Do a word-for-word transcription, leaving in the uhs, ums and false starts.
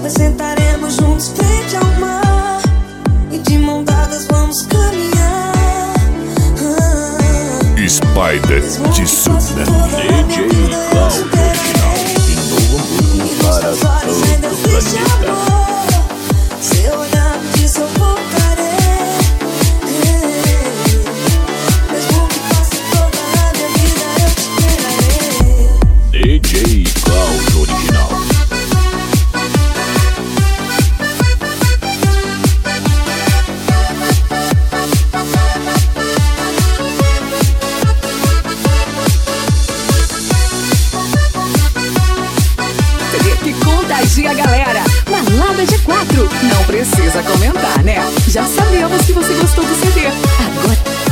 sentaremos juntos frente ao mar e de mão dadas vamos caminhar. ah, Spider de Suna, D J Cláudio Original, em Novo Hamburgo para todo o planeta. Seu olhar me diz eu voltarei, mesmo que passe toda a minha vida eu te esperarei. D J Cláudio Original. Que contagia a galera. Balada G quatro. Não precisa comentar, né? Já sabemos que você gostou do C D. Agora